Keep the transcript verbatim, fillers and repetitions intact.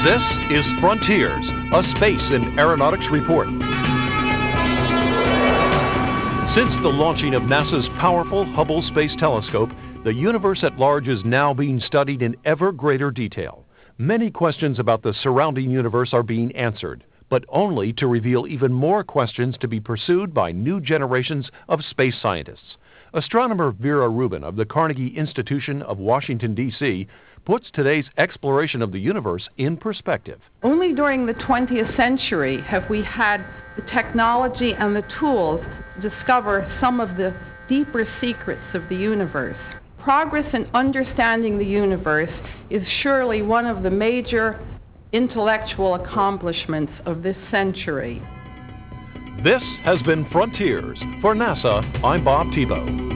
This is Frontiers, a space and aeronautics report. Since the launching of NASA's powerful Hubble Space Telescope, the universe at large is now being studied in ever greater detail. Many questions about the surrounding universe are being answered, but only to reveal even more questions to be pursued by new generations of space scientists. Astronomer Vera Rubin of the Carnegie Institution of Washington, D C puts today's exploration of the universe in perspective. Only during the twentieth century have we had the technology and the tools to discover some of the deeper secrets of the universe. Progress in understanding the universe is surely one of the major intellectual accomplishments of this century. This has been Frontiers. For NASA, I'm Bob Tebow.